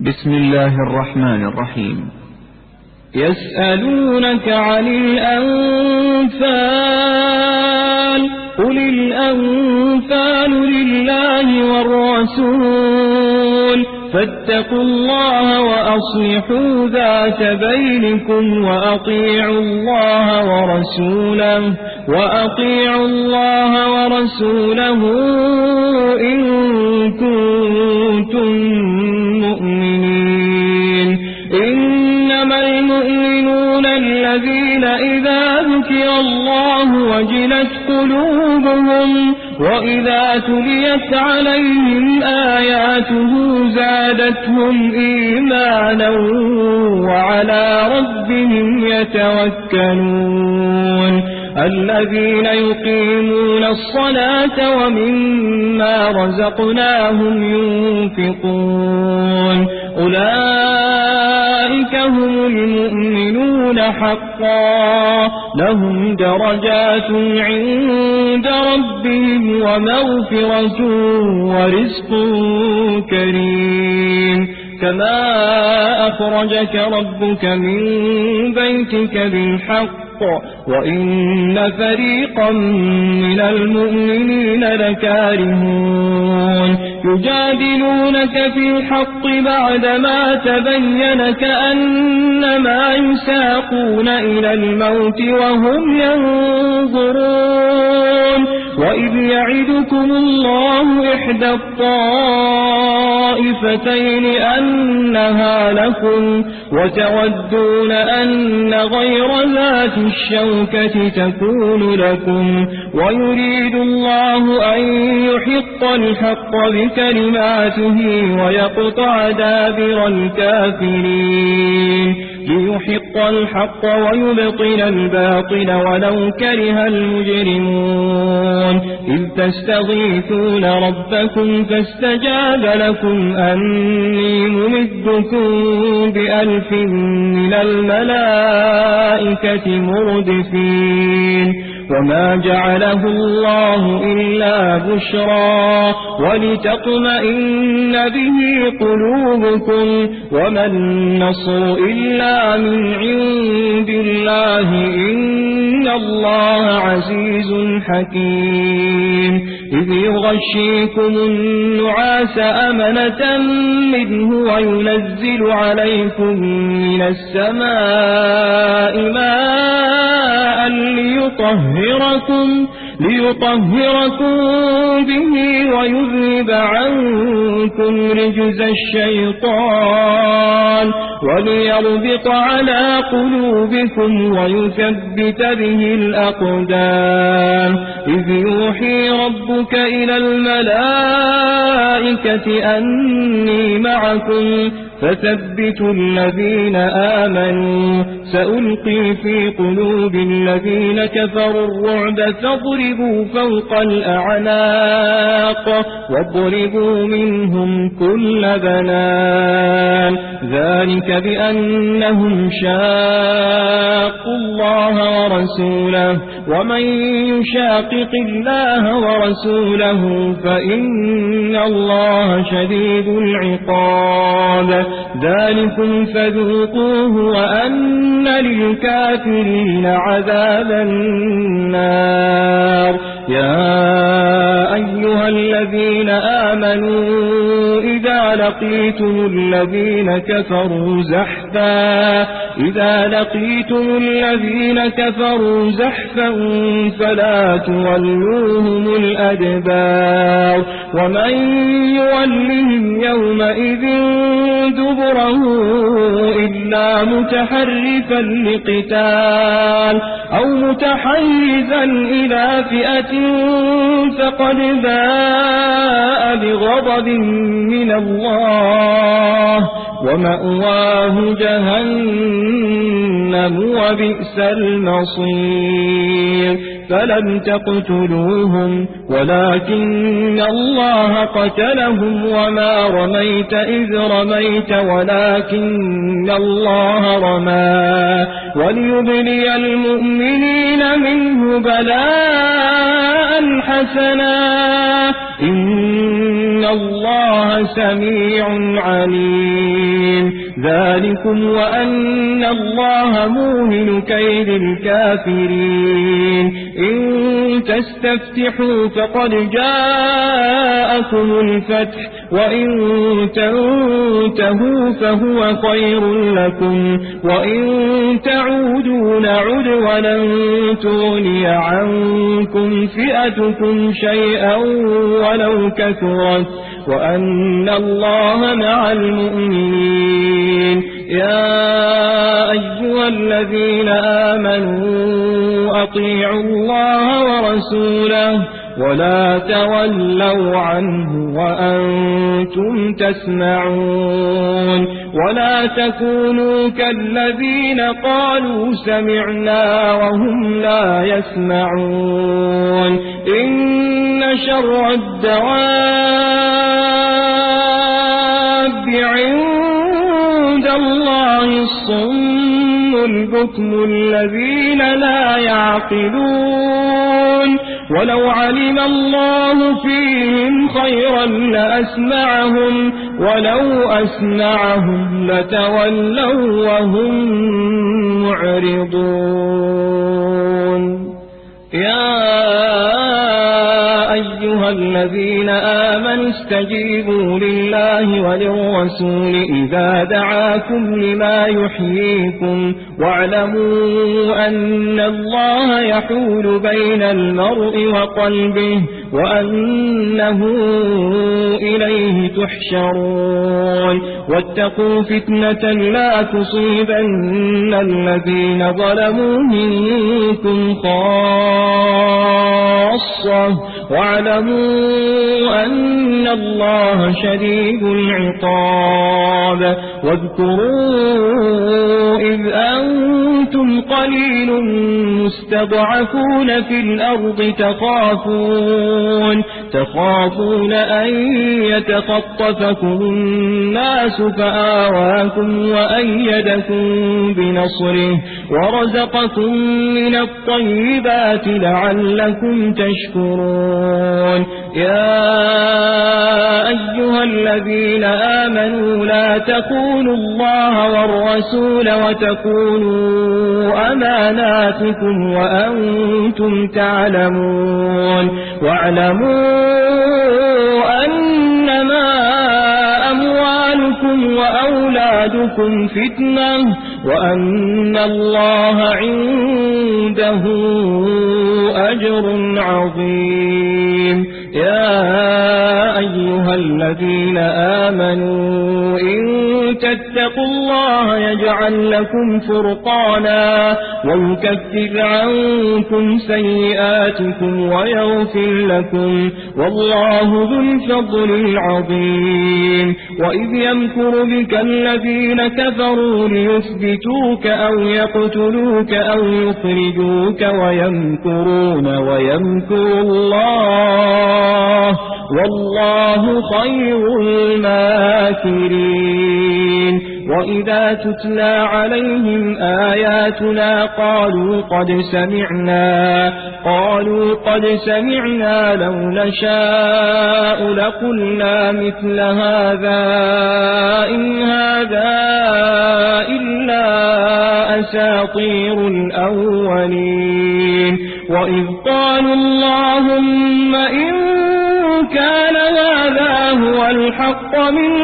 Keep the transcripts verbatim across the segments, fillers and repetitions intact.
بسم الله الرحمن الرحيم. يسألونك عن الأنفال قل الأنفال لله والرسول فاتقوا الله وأصلحوا ذات بينكم وأطيعوا الله ورسوله وأطيعوا الله ورسوله إن كنتم مؤمنين. إنما المؤمنون الذين إذا ذكر الله وجلت قلوبهم وإذا تليت عليهم آياته زادتهم إيمانا وعلى ربهم يتوكلون. الذين يقيمون الصلاة ومما رزقناهم ينفقون أولئك هم المؤمنون حقا لهم درجات عند ربهم ومغفرة ورزق كريم. كما أخرجك ربك من بيتك بالحق وإن فريقا من المؤمنين لكارهون يجادلونك في الحق بعدما تبين كأنما يساقون إلى الموت وهم ينظرون. وإذ يعدكم الله إحدى الطائفتين أنها لكم وتودون أن غير ذات الشوكة تكون لكم ويريد الله أن يحق الحق بكلماته ويقطع دابر الكافرين ليحق الحق ويبطل الباطل ولو كره المجرمون. إذ تستغيثون ربكم فاستجاب لكم أني ممدكم بألف من الملائكة مردفين. وما جعله الله إلا بشرى ولتطمئن به قلوبكم وما النصر إلا من عند الله إن الله عزيز حكيم. إذ يغشيكم النعاس أمنة منه وينزل عليكم من السماء ماء ليطهركم ليطهركم به ويذهب عنكم رجز الشيطان وليربط على قلوبكم ويثبت به الأقدام. إذ يوحي ربك إلى الملائكة أني معكم فثبتوا الذين آمنوا سألقي في قلوب الذين كفروا الرعب فاضربوا فوق الأعناق واضربوا منهم كل بنان. ذلك بأنهم شاقوا الله ورسوله ومن يشاقق الله ورسوله فإن الله شديد العقاب. ذلكم فذوقوه وأن للكافرين عذاب النار. يا أيها الذين آمنوا إذا لقيتم الذين كفروا زحفا إذا لقيتم الذين كفروا زحفا فلا تولوهم الأدبار ومن يولهم يومئذ دبره إلا متحرفا لقتال أو متحيزا إلى فئة فقد باء بغضب من الله ومأواه جهنم وبئس المصير. فلم تقتلوهم ولكن الله قتلهم وما رميت إذ رميت ولكن الله رمى وليبلي المؤمنين منه بلاء حسنا إن الله سميع عليم ذلكم وأن الله موهن كيد الكافرين إن تستفتحوا فقد جاءكم الفتح وإن تنتهوا فهو خير لكم وإن تعودوا نعد ولن تغني عنكم فئتكم شيئا ولو كثرت وأن الله مع المؤمنين يا أيها الذين آمنوا أطيعوا الله ورسوله ولا تولوا عنه وأنتم تسمعون ولا تكونوا كالذين قالوا سمعنا وهم لا يسمعون إن شر الدواب عند الله الصم البكم الذين لا يعقلون ولو علم الله فيهم خيرا لأسمعهم ولو أسمعهم لتولوا وهم معرضون يا أيها الذين آمنوا استجيبوا لله وللرسول إذا دعاكم لما يحييكم واعلموا أن الله يحول بين المرء وقلبه وأنه إليه تحشرون واتقوا فتنة لا تصيبن الذين ظلموا منكم خاصة واعلموا أن الله شديد العقاب واذكروا إذ أنتم قليل مستضعفون في الأرض تخافون تخافون أن يتخطفكم الناس فآواكم وأيدكم بنصره ورزقكم من الطيبات لعلكم تشكرون يا أيها الذين آمنوا لا تخونوا الله والرسول وتخونوا أماناتكم وأنتم تعلمون واعلموا أنما أموالكم وأولادكم فتنة وأن الله عنده أجر عظيم يا أيها الذين آمنوا إن تتقوا الله يجعل لكم فرقانا ويكفر عنكم سيئاتكم ويغفر لكم والله ذو الفضل العظيم وإذ يمكر بك الذين كفروا ليثبتوك أو يقتلوك أو يخرجوك ويمكرون ويمكر الله والله خير الماكرين وإذا تتلى عليهم آياتنا قالوا قد سمعنا قالوا قد سمعنا لو نشاء لقلنا مثل هذا إن هذا إلا أساطير الأولين وإذ قالوا اللهم إن كان هذا هو الحق من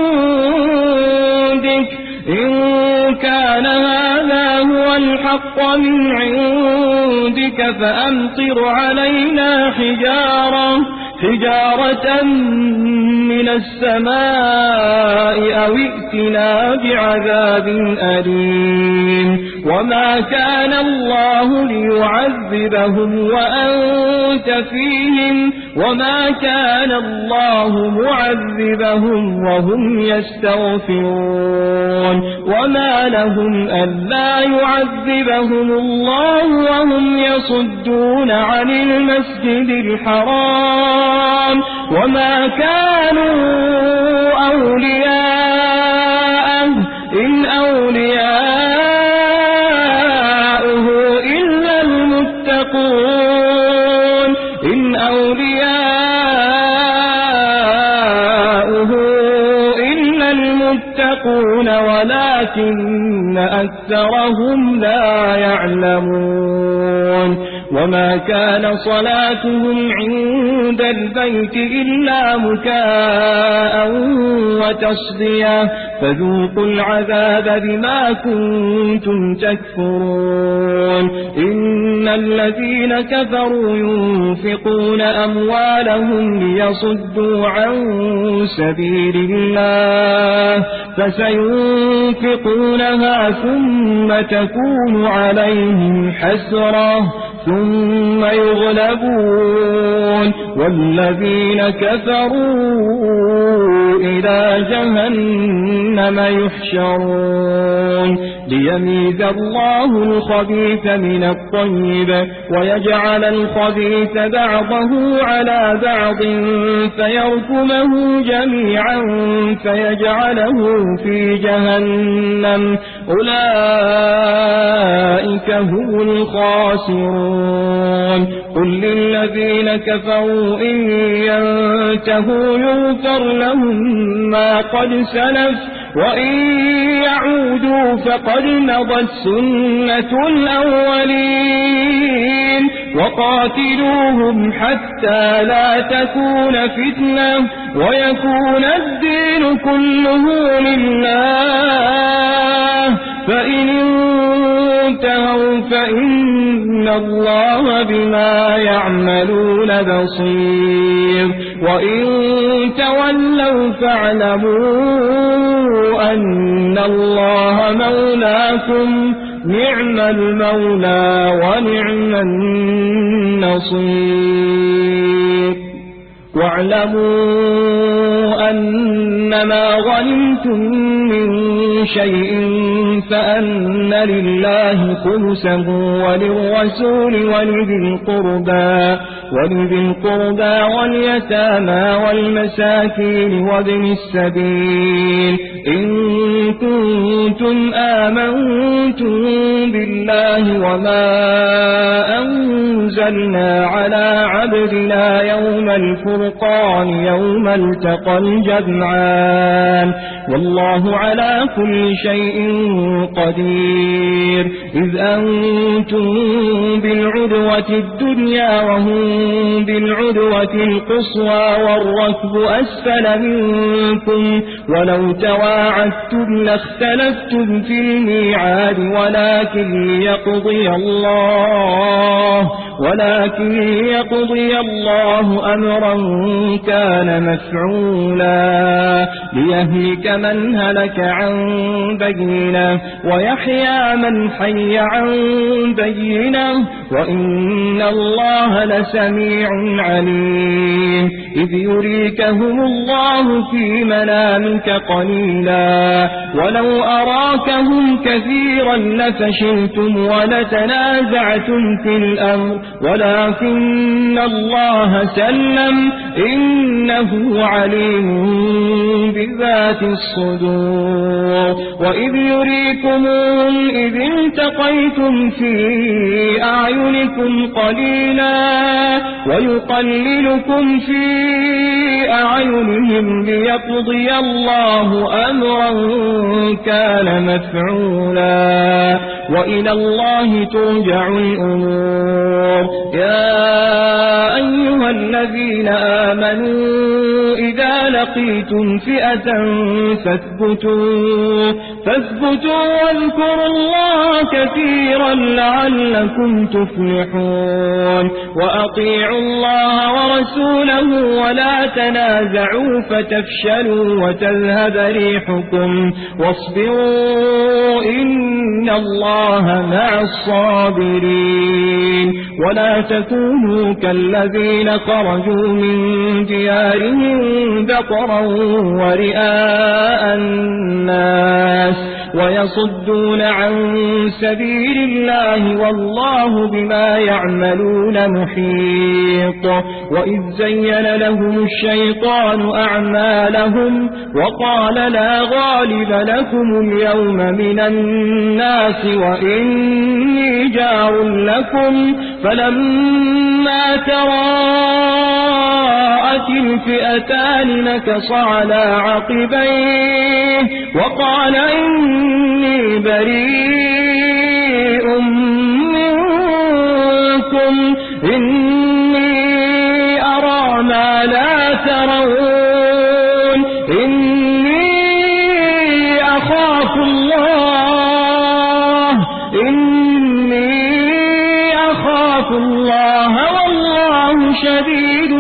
عندك إن كان هذا هو الحق من عندك فأمطر علينا حجارة حجارة من السماء أو ائتنا بعذاب أليم وما كان الله ليعذبهم وأنت فيهم وما كان الله معذبهم وهم يستغفرون وما لهم ألا يعذبهم الله وهم يصدون عن المسجد الحرام وما كانوا أولياءه إن أولياؤه إلا المتقون إن أولياؤه يتقون ولكن أكثرهم لا يعلمون وما كان صلاتهم عند البيت إلا مكاء وتصدية فذوقوا العذاب بما كنتم تكفرون إن الذين كفروا ينفقون أموالهم ليصدوا عن سبيل الله فسينفقونها ثم تكون عليهم حسرة ثم يغلبون والذين كفروا إلى جهنم يحشرون ليميز الله الخبيث من الطيب ويجعل الخبيث بعضه على بعض فيركمه جميعا فيجعله في جهنم أولئك هم الخاسرون قل للذين كفروا إن ينتهوا يغفر لهم ما قد سلف وإن يعودوا فقد مضت سنة الأولين وقاتلوهم حتى لا تكون فتنة ويكون الدين كله لله فإن انتهوا فإن الله بما يعملون بصير وإن تولوا فاعلموا أن الله مولاكم نعم المولى ونعم النصير واعلموا أنما غنمتم من شيء فأن لله خمسه وللرسول ولذي القربى ولذي القربى واليتامى والمساكين وابن السبيل إن كنتم آمنتم بالله وما أنزلنا على عبدنا يوم الفرقان يوم التقى الجمعان والله على كل شيء قدير إذ أنتم بالعدوة الدنيا وهم بالعدوة القصوى والركب أسفل منكم ولو تواعدتم لاختلفتم في الميعاد ولكن ليقضي الله ولكن ليقضي الله أمرا كان مفعولا ليهلك من هلك عن بينه ويحيى من حي عن بينه وإن الله لسميع عليم إذ يريكهم الله في منامك قليلا ولو أراكهم كثيرا لفشلتم ولتنازعتم في الأمر ولكن الله سلم إنه عليم بذات الصدور وإذ يريكمهم إذ التقيتم في أعينكم قليلا ويقللكم في أعينهم ليقضي الله أمرا كان مفعولا وإلى الله ترجع الأمور يا أيها الذين آمنوا إذا لقيتم فئة فاثبتوا فاثبتوا واذكروا الله كثيرا لعلكم تفلحون وأطيعوا الله ورسوله ولا تنازعوا فتفشلوا وتذهب ريحكم واصبروا إن الله مع الصابرين ولا تكونوا كالذين خرجوا من ديارهم بطرا ورئاء الناس ويصدون عن سبيل الله والله بما يعملون محيط وإذ زين لهم الشيطان أعمالهم وقال لا غالب لكم اليوم من الناس وإني جار لكم فلما تراءت الفئتان نكص على عقبيه وقال إني بريء منكم إني أرى ما لا ترون إني أخاف الله إني أخاف الله والله شديد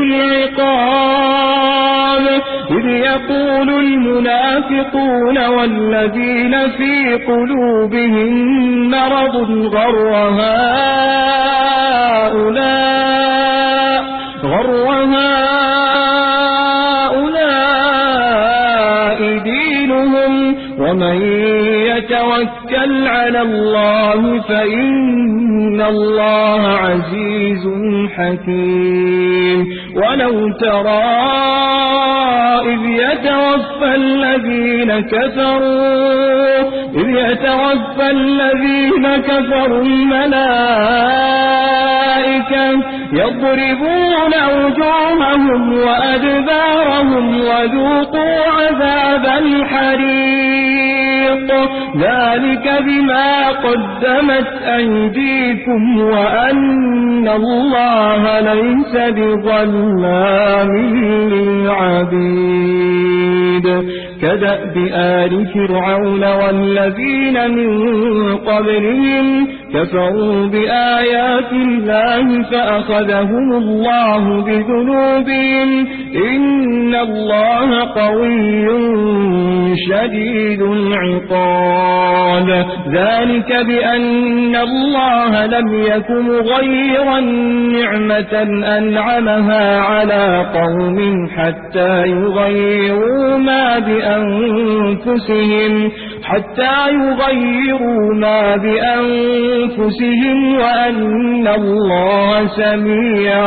العقاب إذ يقول المنافقون والذين في قلوبهم مرض غر هؤلاء غر هؤلاء دينهم ومن يتوكل على الله فإن الله عزيز حكيم ولو ترى إذ يتوفى الذين كفروا إذ يتوفى الذين كفروا الملائكة يضربون وجوههم وأدبارهم وذوقوا عذاب الحريق ذلك بما قدمت أيديكم وأن الله ليس بظلام للعبيد كدأب آل فرعون والذين من قبلهم كفروا بآيات الله فأخذهم الله بذنوبهم إن الله قوي شديد العقاب ذلك بأن الله لم يكن غير نعمة أنعمها على قوم حتى يغيروا ما بأنفسهم حتى يغيروا ما بأنفسهم وأن الله سميع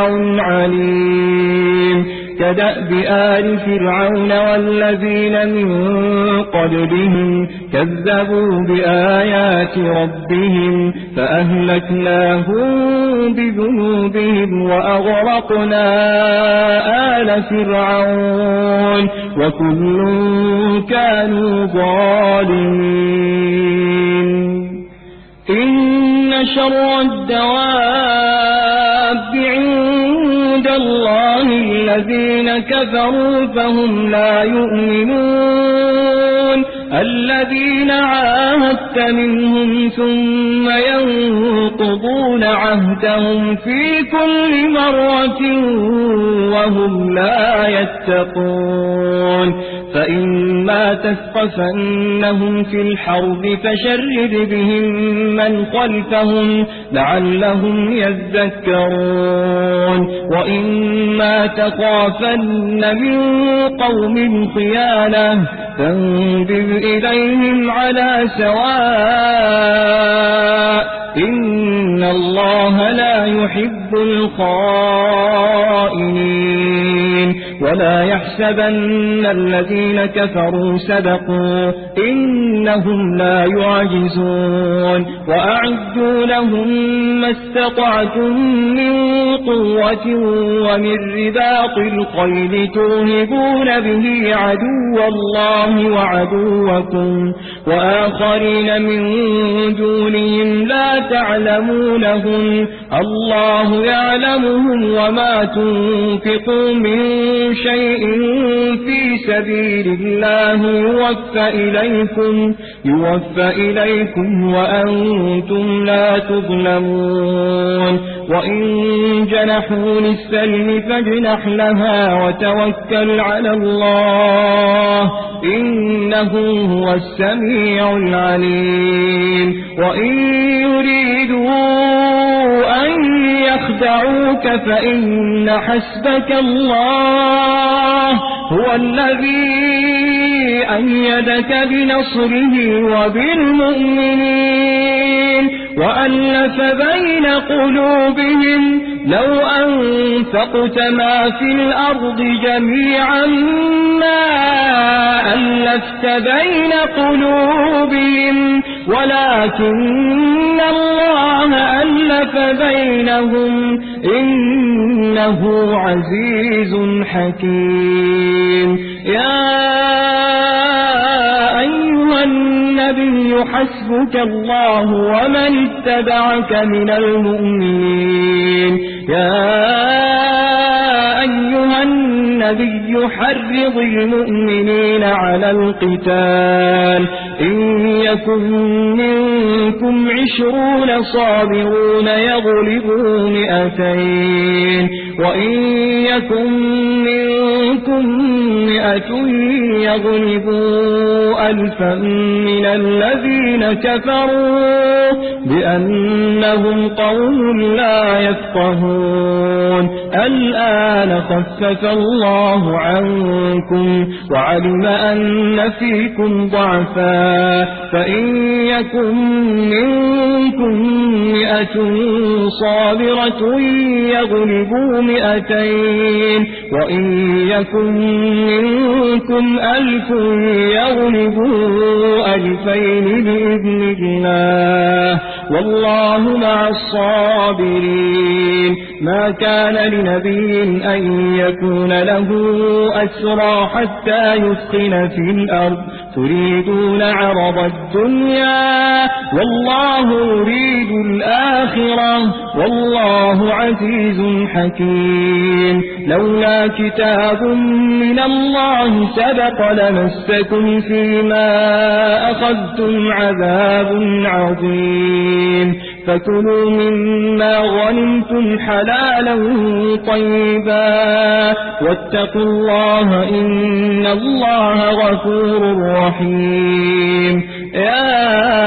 عليم كدأب آل فرعون والذين من قبلهم كذبوا بآيات ربهم فأهلكناهم بذنوبهم وأغرقنا آل فرعون وكل كانوا ظالمين إن شر الدواب عند الله الذين كفروا فهم لا يؤمنون الذين عاهدت منهم ثم ينقضون عهدهم في كل مرة وهم لا يتقون فإما تثقفنهم في الحرب فشرد بهم من خلفهم لعلهم يذكرون وإما تخافن من قوم خيانة فانبذ إليهم على سواء إن الله لا يحب الخائنين ولا يحسبن الذين كفروا سبقوا إنهم لا يعجزون وأعدوا لهم ما استطعتم من قوة ومن رباط الخيل ترهبون به عدو الله وعدوكم وآخرين من دونهم لا تعلمونهم الله يعلمهم وما تنفقوا من شيء في سبيل الله يوفى إليكم يوفى إليكم وأنتم لا تظلمون وإن جنحوا للسلم فاجنح لها وتوكل على الله إنه هو السميع العليم وإن يريدوا أن يخدعوك فإن حسبك الله هو الذي أيدك بنصره وبالمؤمنين وألف بين قلوبهم لو أنفقت ما في الأرض جميعا ما ألفت بين قلوبهم ولكن الله ألف وألف بينهم إنه عزيز حكيم. يا أيها النبي حسبك الله ومن اتبعك من المؤمنين. يا أيها النبي حرض المؤمنين على القتال إن يكن منكم عشرون صابرون يغلبوا مئتين وإن يكن منكم مئة يغلبوا ألفا من الذين كفروا بأنهم قوم لا يفقهون. الآن خفف الله عنكم وعلم أن فيكم ضعفا فإن يكن منكم مئة صابرة يغلبوا مئتين وإن يكن منكم ألف يغلبوا ألفين بإذن الله والله مع الصابرين. ما كان لنبي أن يكون له أسرى حتى يثخن في الأرض تريدون عرض الدنيا والله يريد الآخرة والله عزيز حكيم. لولا كتاب من الله سبق لمسكم فيما أخذتم عذاب عظيم. فكلوا مما غنمتم حلالا طيبا واتقوا الله إن الله غفور رحيم. يا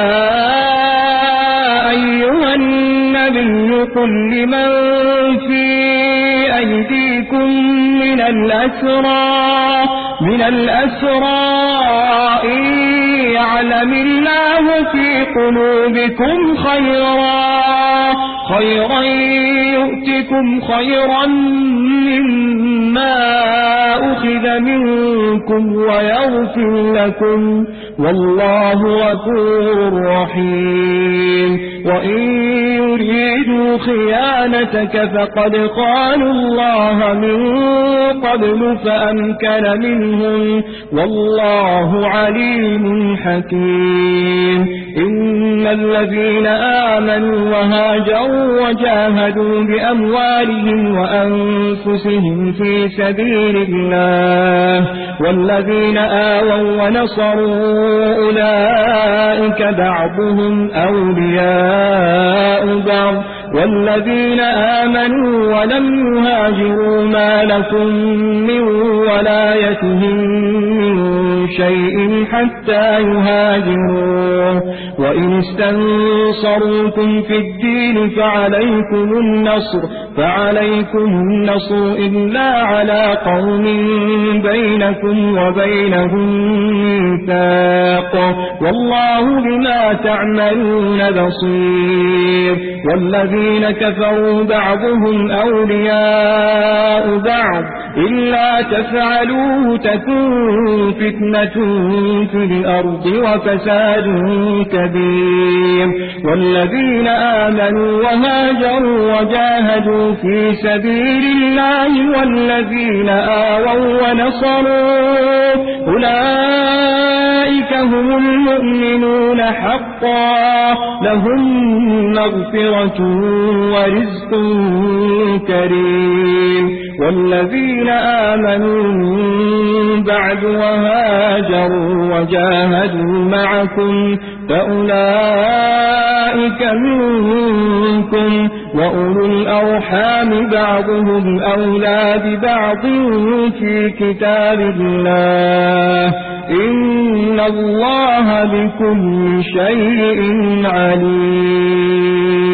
أيها النبي قل لمن في أيديكم من الأسرى من الأسرى إن يعلم الله في قلوبكم خيرا خيرا يؤتكم خيرا مما أخذ منكم ويغفر لكم والله غفور رحيم. وإن يريدوا خيانتك فقد خانوا الله من قبل فأمكن منهم والله عليم حكيم. إن الذين آمنوا وهاجروا وجاهدوا بأموالهم وأنفسهم في سبيل الله والذين آووا ونصروا أولئك بعضهم أولياء بعض والذين آمنوا ولم يهاجروا ما لكم من ولايتهم من شيء حتى يهاجروا وإن استنصروكم في الدين فعليكم النصر فعليكم النصر إلا على قوم بينكم وبينهم ميثاق والله بما تعملون بصير. والذين كفروا بعضهم أولياء بعض إلا تفعلوه تكون فتنة في الأرض وفساد كبير. والذين آمنوا وهاجروا وجاهدوا في سبيل الله والذين آووا ونصروا أولئك هم المؤمنون حقا لهم مغفرة ورزق كريم. والذين آمنوا من بعد وهاجروا وجاهدوا معكم فأولئك منكم وأولو الأرحام بعضهم أولى ببعض في كتاب الله إن الله بكل شيء عليم.